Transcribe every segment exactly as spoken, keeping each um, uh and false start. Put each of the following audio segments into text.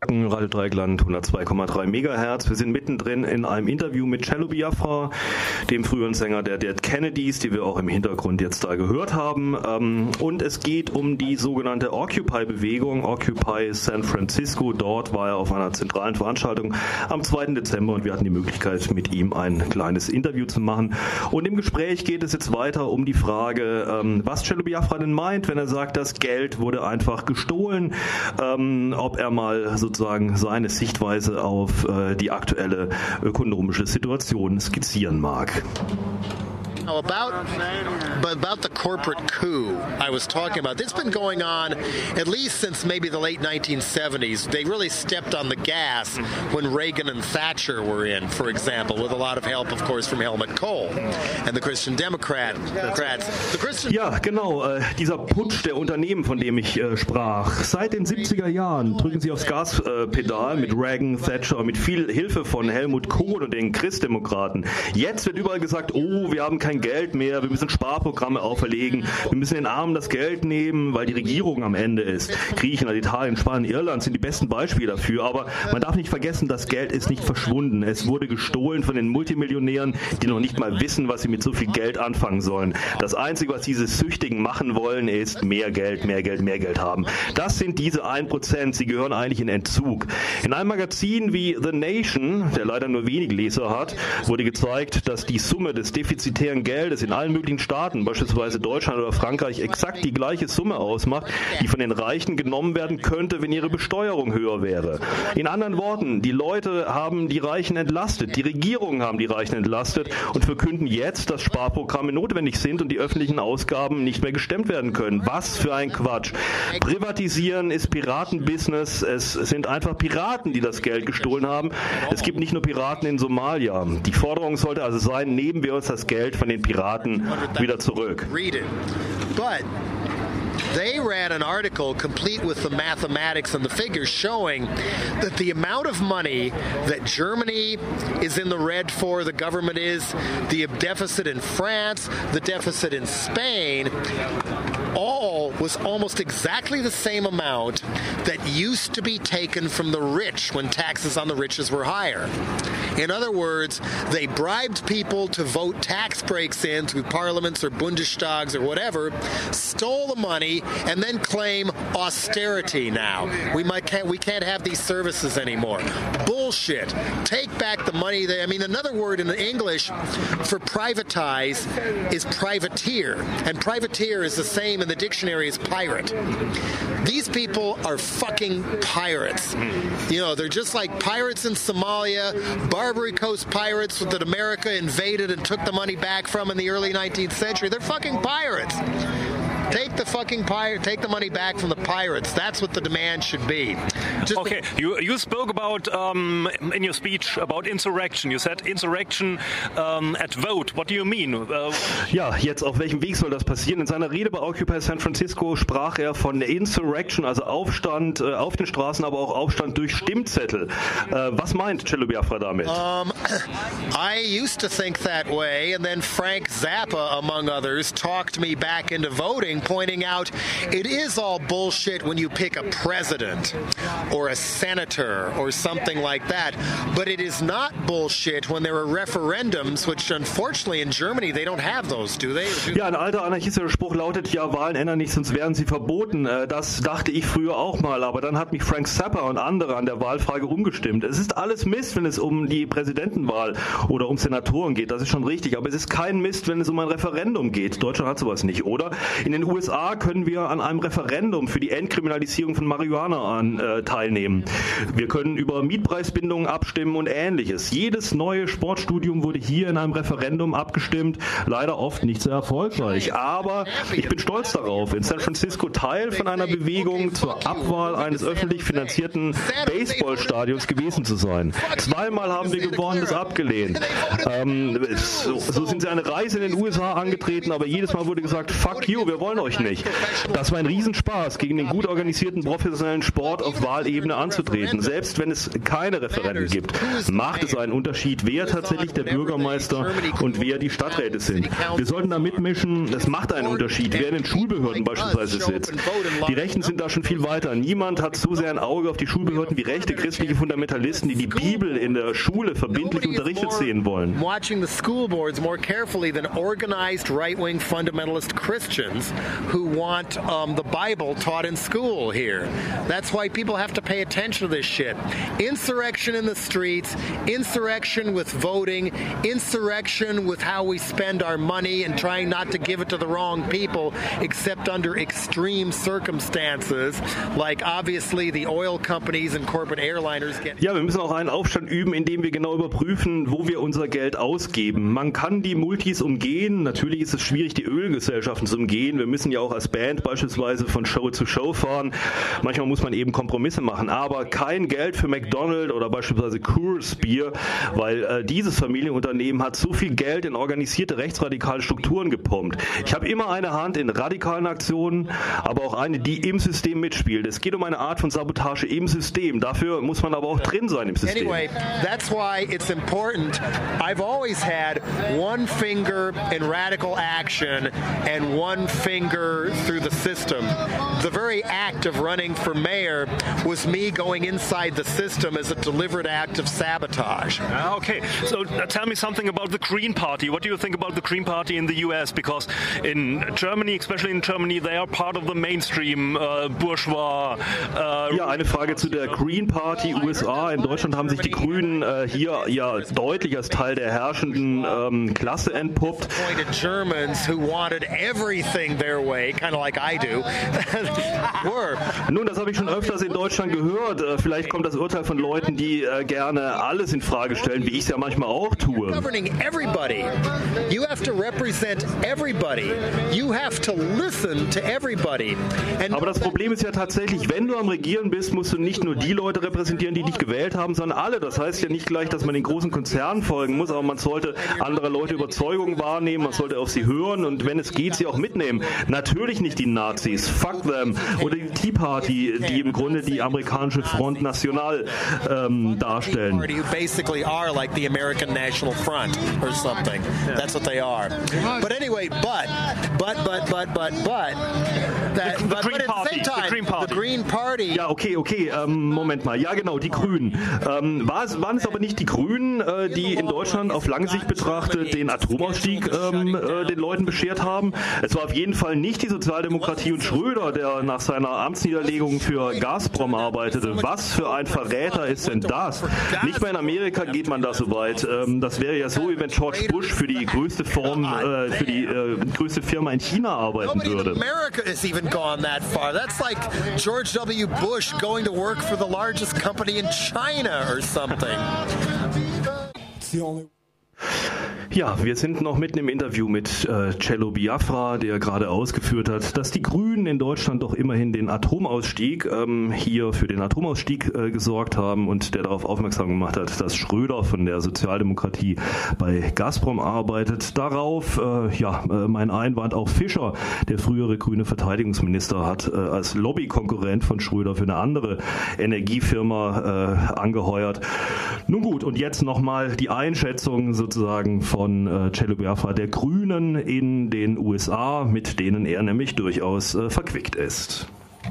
Radio Dreieckland hundertzwei Komma drei Megahertz. Wir sind mittendrin in einem Interview mit Cello Biafra, dem früheren Sänger der Dead Kennedys, die wir auch im Hintergrund jetzt da gehört haben. Und es geht um die sogenannte Occupy-Bewegung, Occupy San Francisco. Dort war er auf einer zentralen Veranstaltung am zweiten Dezember und wir hatten die Möglichkeit, mit ihm ein kleines Interview zu machen. Und im Gespräch geht es jetzt weiter um die Frage, was Cello Biafra denn meint, wenn er sagt, das Geld wurde einfach gestohlen, ob er mal so sozusagen seine Sichtweise auf äh, die aktuelle ökonomische Situation skizzieren mag. Now about, about the corporate coup I was talking about, it's been going on at least since maybe the late nineteen seventies. They really stepped on the gas when Reagan and Thatcher were in, for example, with a lot of help, of course, from Helmut Kohl and the Christian Democrats. The Christian ja, genau, äh, dieser Putsch der Unternehmen, von dem ich äh, sprach. Seit den siebziger Jahren drücken sie aufs Gaspedal äh, mit Reagan, Thatcher, mit viel Hilfe von Helmut Kohl und den Christdemokraten. Jetzt wird überall gesagt, oh, wir haben kein Geld mehr, wir müssen Sparprogramme auferlegen, wir müssen den Armen das Geld nehmen, weil die Regierung am Ende ist. Griechenland, Italien, Spanien, Irland sind die besten Beispiele dafür, aber man darf nicht vergessen, das Geld ist nicht verschwunden. Es wurde gestohlen von den Multimillionären, die noch nicht mal wissen, was sie mit so viel Geld anfangen sollen. Das Einzige, was diese Süchtigen machen wollen, ist mehr Geld, mehr Geld, mehr Geld haben. Das sind diese ein Prozent, sie gehören eigentlich in Entzug. In einem Magazin wie The Nation, der leider nur wenig Leser hat, wurde gezeigt, dass die Summe des defizitären Geldes in allen möglichen Staaten, beispielsweise Deutschland oder Frankreich, exakt die gleiche Summe ausmacht, die von den Reichen genommen werden könnte, wenn ihre Besteuerung höher wäre. In anderen Worten, die Leute haben die Reichen entlastet, die Regierungen haben die Reichen entlastet und verkünden jetzt, dass Sparprogramme notwendig sind und die öffentlichen Ausgaben nicht mehr gestemmt werden können. Was für ein Quatsch. Privatisieren ist Piratenbusiness. Es sind einfach Piraten, die das Geld gestohlen haben. Es gibt nicht nur Piraten in Somalia. Die Forderung sollte also sein, nehmen wir uns das Geld von den Piraten wieder zurück. But they ran an article complete with the mathematics and the figures showing that the amount of money that Germany is in the red for, the government is, the deficit in France, the deficit in Spain, all was almost exactly the same amount that used to be taken from the rich when taxes on the riches were higher. In other words, they bribed people to vote tax breaks in through parliaments or Bundestags or whatever, stole the money, and then claim austerity now. We might can't we can't have these services anymore. Bullshit. Take back the money. They, I mean, another word in English for privatize is privateer, and privateer is the same in the dictionary as pirate. These people are fucking pirates. You know, they're just like pirates in Somalia, Barbary Coast pirates that America invaded and took the money back from in the early nineteenth century. They're fucking pirates. Take the fucking pirate. Take the money back from the pirates. That's what the demand should be. Just okay, you you spoke about um, in your speech about insurrection. You said insurrection um, at vote. What do you mean? Uh, ja, jetzt auf welchem Weg soll das passieren? In seiner Rede bei Occupy San Francisco sprach er von Insurrection, also Aufstand äh, auf den Straßen, aber auch Aufstand durch Stimmzettel. Äh, was meint Cello Biafra damit? Um, I used to think that way, and then Frank Zappa, among others, talked me back into voting, pointing out it is all bullshit when you pick a president or a senator or something like that, but it is not bullshit when there are referendums, which unfortunately in Germany they don't have those, do they? Do ja, ein alter anarchistischer Spruch lautet, ja, Wahlen ändern nichts, sonst wären sie verboten. Das dachte ich früher auch mal, aber dann hat mich Frank Zappa und andere an der Wahlfrage umgestimmt. Es ist alles Mist, wenn es um die Präsidentenwahl oder um Senatoren geht, das ist schon richtig, aber es ist kein Mist, wenn es um ein Referendum geht. Deutschland hat sowas nicht, oder? In den U S A können wir an einem Referendum für die Entkriminalisierung von Marihuana an, äh, teilnehmen. Wir können über Mietpreisbindungen abstimmen und Ähnliches. Jedes neue Sportstudium wurde hier in einem Referendum abgestimmt, leider oft nicht sehr erfolgreich. Aber ich bin stolz darauf, in San Francisco Teil von einer Bewegung zur Abwahl eines öffentlich finanzierten Baseballstadions gewesen zu sein. Zweimal haben wir gewonnen, das abgelehnt. Ähm, so, so sind sie eine Reise in den U S A angetreten, aber jedes Mal wurde gesagt, fuck you, wir wollen wollen euch nicht. Das war ein Riesenspaß, gegen den gut organisierten professionellen Sport auf Wahlebene anzutreten. Selbst wenn es keine Referenden gibt, macht es einen Unterschied, wer tatsächlich der Bürgermeister und wer die Stadträte sind. Wir sollten da mitmischen, es macht einen Unterschied, wer in den Schulbehörden beispielsweise sitzt. Die Rechten sind da schon viel weiter. Niemand hat so sehr ein Auge auf die Schulbehörden wie rechte christliche Fundamentalisten, die die Bibel in der Schule verbindlich unterrichtet sehen wollen. Watching the school boards more carefully than organized right-wing fundamentalist Christians who want um, the Bible taught in school here. That's why people have to pay attention to this shit. Insurrection in the streets, insurrection with voting, insurrection with how we spend our money and trying not to give it to the wrong people except under extreme circumstances, like obviously the oil companies and corporate airliners get. Ja, wir müssen auch einen Aufstand üben, indem wir genau überprüfen, wo wir unser Geld ausgeben. Man kann die Multis umgehen. Natürlich ist es schwierig, die Ölgesellschaften zu umgehen. Wir müssen ja auch als Band beispielsweise von Show zu Show fahren. Manchmal muss man eben Kompromisse machen, aber kein Geld für McDonald's oder beispielsweise Coors Bier, weil äh, dieses Familienunternehmen hat so viel Geld in organisierte rechtsradikale Strukturen gepumpt. Ich habe immer eine Hand in radikalen Aktionen, aber auch eine, die im System mitspielt. Es geht um eine Art von Sabotage im System. Dafür muss man aber auch drin sein im System. Anyway, that's why it's important. I've always had one finger in radical action and one finger through the system. The very act of running for mayor was me going inside the system as a deliberate act of sabotage. Okay, so uh, tell me something about the Green Party. What do you think about the Green Party in the U S? Because in Germany, especially in Germany, they are part of the mainstream uh, bourgeois. Uh, ja, eine Frage zu der Green Party U S A. In Deutschland haben sich die Grünen äh, hier ja deutlich als Teil der herrschenden ähm, Klasse entpuppt. Germans who wanted everything their way, kind of like I do. Were. Nun, das habe ich schon öfters in Deutschland gehört. Äh, vielleicht kommt das Urteil von Leuten, die äh, gerne alles in Frage stellen, wie ich es ja manchmal auch tue. Governing everybody. You have to represent everybody. You have to listen to everybody. And aber das Problem ist ja tatsächlich, wenn du am Regieren bist, musst du nicht nur die Leute repräsentieren, die dich gewählt haben, sondern alle. Das heißt ja nicht gleich, dass man den großen Konzernen folgen muss, aber man sollte andere Leute Überzeugungen wahrnehmen, man sollte auf sie hören und wenn es geht, sie auch mitnehmen. Natürlich nicht die Nazis, fuck them, oder die Tea Party, die im Grunde die amerikanische Front National ähm, darstellen. Basically are like the American National Front or something. That's what they are. But anyway, but, but, but, but, but, but, that, the, the but, Green but at Party, the same time, the Green Party. The Green Party. Ja, okay, okay, ähm, Moment mal. Ja, genau, die Grünen. Ähm, war es, waren es aber nicht die Grünen, äh, die in Deutschland auf lange Sicht betrachtet den Atomausstieg ähm, äh, den Leuten beschert haben? Es war auf jeden Fall nicht die Sozialdemokratie und Schröder, der nach seiner Amtsniederlegung für Gazprom arbeitete. Was für ein Verräter ist denn das? Nicht mehr in Amerika geht man da so weit. Ähm, das wäre ja so, wie wenn George Bush für die größte Form, äh, für die äh, größte Firma in China arbeiten würde. America has even gone that far. That's like George W. Bush going to work for the largest company in China or something. Ja, wir sind noch mitten im Interview mit äh, Cello Biafra, der gerade ausgeführt hat, dass die Grünen in Deutschland doch immerhin den Atomausstieg ähm, hier für den Atomausstieg äh, gesorgt haben und der darauf aufmerksam gemacht hat, dass Schröder von der Sozialdemokratie bei Gazprom arbeitet. Darauf, äh, ja, äh, mein Einwand, auch Fischer, der frühere grüne Verteidigungsminister, hat äh, als Lobbykonkurrent von Schröder für eine andere Energiefirma äh, angeheuert. Nun gut, und jetzt nochmal die Einschätzung sozusagen von von Cello Biafra der Grünen in den U S A, mit denen er nämlich durchaus äh, verquickt ist.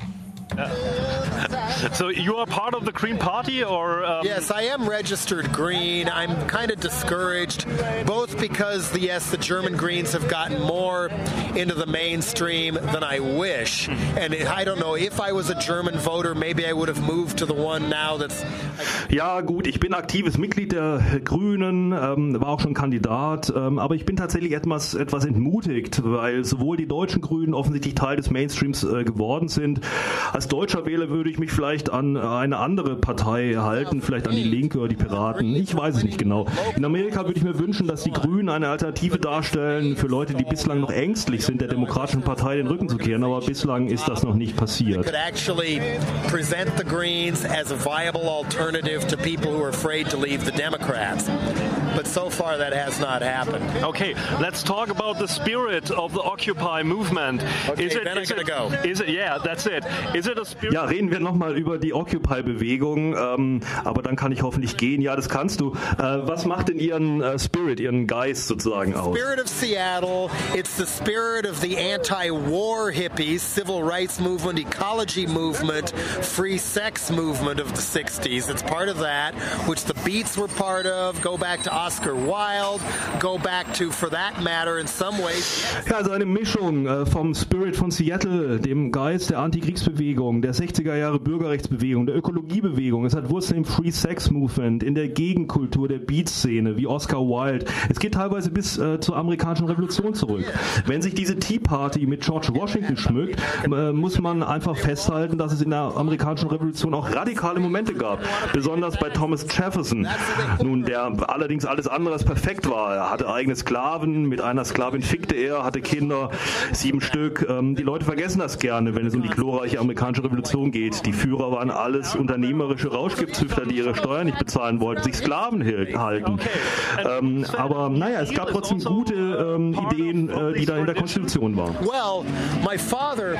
So you are part of the Green Party, or um... Yes, I am registered Green. I'm kind of discouraged, both because the, yes, the German Greens have gotten more into the mainstream than I wish, and I don't know, if I was a German voter, maybe I would have moved to the one now that's... Ja gut, ich bin aktives Mitglied der Grünen, ähm, war auch schon Kandidat, ähm, aber ich bin tatsächlich etwas, etwas entmutigt, weil sowohl die deutschen Grünen offensichtlich Teil des Mainstreams äh, geworden sind. Als deutscher Wähler würde ich mich vielleicht an eine andere Partei halten, vielleicht an die Linke oder die Piraten. Ich weiß es nicht genau. In Amerika würde ich mir wünschen, dass die Grünen eine Alternative darstellen für Leute, die bislang noch ängstlich sind, der Demokratischen Partei den Rücken zu kehren, aber bislang ist das noch nicht passiert. Could actually present the Greens as a viable alternative to people who are afraid to leave the Democrats. but so far that has not happened. Okay, let's talk about the spirit of the Occupy movement. Okay, is it, then is I'm gonna it, go. Is it, yeah, that's it. Is it a spirit? Ja, reden wir nochmal über die Occupy-Bewegung, ähm, aber dann kann ich hoffentlich gehen. Ja, das kannst du. Äh, was macht denn Ihren äh, Spirit, Ihren Geist sozusagen aus? Spirit of Seattle, it's the spirit of the anti-war hippies, civil rights movement, ecology movement, free sex movement of the sixties. It's part of that, which the Beats were part of. Go back to Oscar Wilde, go back to, for that matter, in some ways. Ja, also eine Mischung äh, vom Spirit von Seattle, dem Geist der Antikriegsbewegung, der sechziger Jahre Bürgerrechtsbewegung, der Ökologiebewegung. Es hat Wurzeln im Free Sex Movement, in der Gegenkultur der Beat-Szene, wie Oscar Wilde. Es geht teilweise bis äh, zur amerikanischen Revolution zurück. Wenn sich diese Tea Party mit George Washington schmückt, äh, muss man einfach festhalten, dass es in der amerikanischen Revolution auch radikale Momente gab. Besonders bei Thomas Jefferson. Nun, der allerdings alles andere als perfekt war. Er hatte eigene Sklaven, mit einer Sklavin fickte er, hatte Kinder, sieben Stück. Ähm, die Leute vergessen das gerne, wenn es um die glorreiche amerikanische Revolution geht. Die Führer waren alles unternehmerische Rauschgiftzüchter, die ihre Steuern nicht bezahlen wollten, sich Sklaven halten. Ähm, aber naja, es gab trotzdem gute ähm, Ideen, äh, die da in der Konstitution waren. Well, my father,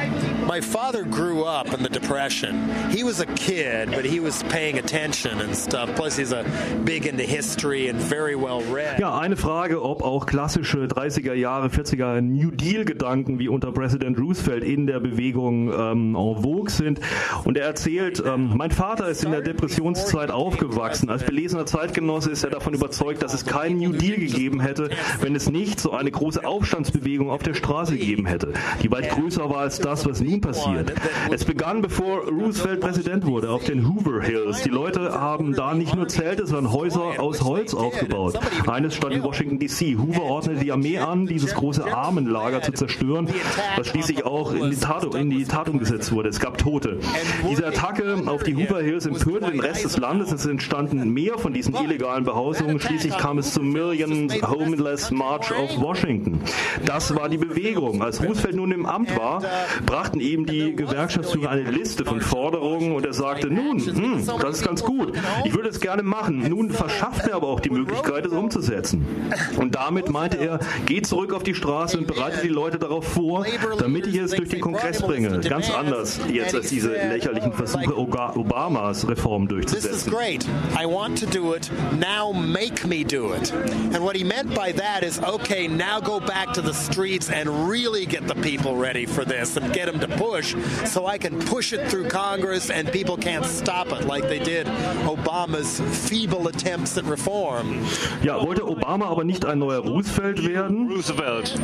my father grew up in the Depression. He was a kid, but he was paying attention and stuff. Plus, he's a big into history and very well read. Ja, eine Frage, ob auch klassische dreißiger Jahre, vierziger New Deal-Gedanken wie unter Präsident Roosevelt in der Bewegung ähm, en vogue sind. Und er erzählt, ähm, mein Vater ist in der Depressionszeit aufgewachsen. Als belesener Zeitgenosse ist er davon überzeugt, dass es keinen New Deal gegeben hätte, wenn es nicht so eine große Aufstandsbewegung auf der Straße gegeben hätte, die weit größer war als das, was nun passiert. Es begann, bevor Roosevelt Präsident wurde, auf den Hoover Hills. Die Leute haben da nicht nur Zelte, sondern Häuser aus Holz aufgebaut. Eines stand in Washington D C Hoover ordnete die Armee an, dieses große Armenlager zu zerstören, was schließlich auch in die Tat, in die Tat umgesetzt wurde. Es gab Tote. Diese Attacke auf die Hoover Hills empörte den Rest des Landes. Es entstanden mehr von diesen illegalen Behausungen. Schließlich kam es zum Million Homeless March of Washington. Das war die Bewegung. Als Roosevelt nun im Amt war, brachten eben die Gewerkschaftsführer eine Liste von Forderungen und er sagte, nun, hm, das ist ganz gut. Ich würde es gerne machen. Nun verschafft mir aber auch die Möglichkeit, es umzusetzen. Und damit meinte er, geht zurück auf die Straße und bereitet die Leute darauf vor, damit ich es durch den Kongress bringe. Ganz anders jetzt als diese lächerlichen Versuche Obamas, Reformen durchzusetzen. This is great. I want to do it. Now make me do it. And what he meant by that is, okay, now go back to the streets and really get the people ready for this and get them to push so I can push it through Congress and people can't stop it like they did Obama's feeble attempts at reform. Ja, wollte Obama aber nicht ein neuer Roosevelt werden? Roosevelt.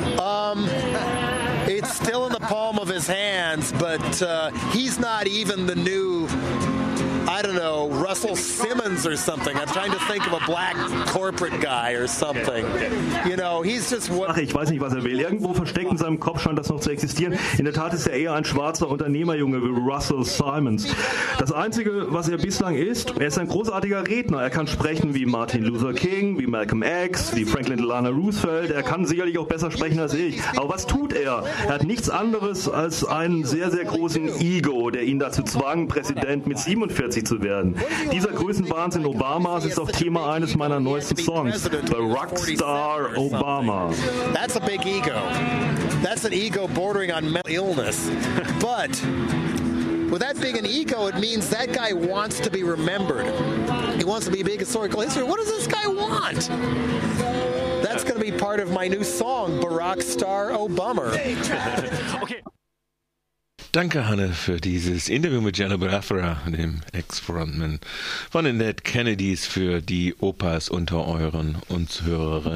Um, it's still in the palm of his hands, but uh, he's not even the new, I don't know, Russell Simmons or something. I'm trying to think of a black corporate guy or something. You know, he's just what. Ach, ich weiß nicht, was er will. Irgendwo versteckt in seinem Kopf scheint das noch zu existieren. In der Tat ist er eher ein schwarzer Unternehmerjunge wie Russell Simmons. Das Einzige, was er bislang ist, er ist ein großartiger Redner. Er kann sprechen wie Martin Luther King, wie Malcolm X, wie Franklin Delano Roosevelt. Er kann sicherlich auch besser sprechen als ich. Aber was tut er? Er hat nichts anderes als einen sehr, sehr großen Ego, der ihn dazu zwang, Präsident mit siebenundvierzig zu werden. Dieser Größenwahnsinn Obamas ist auch Thema eines meiner neuesten Songs, The Rockstar Obama. That's a big ego. That's an ego bordering on mental illness. But with that big an ego, it means that guy wants to be remembered. He wants to be a big historical history. What does this guy want? That's going to be part of my new song, Barack Star Obama. Okay. Danke, Hanne, für dieses Interview mit Gianni Brafera, dem Ex-Frontman von den Dead Kennedys, für die Opas unter euren uns Hörerinnen.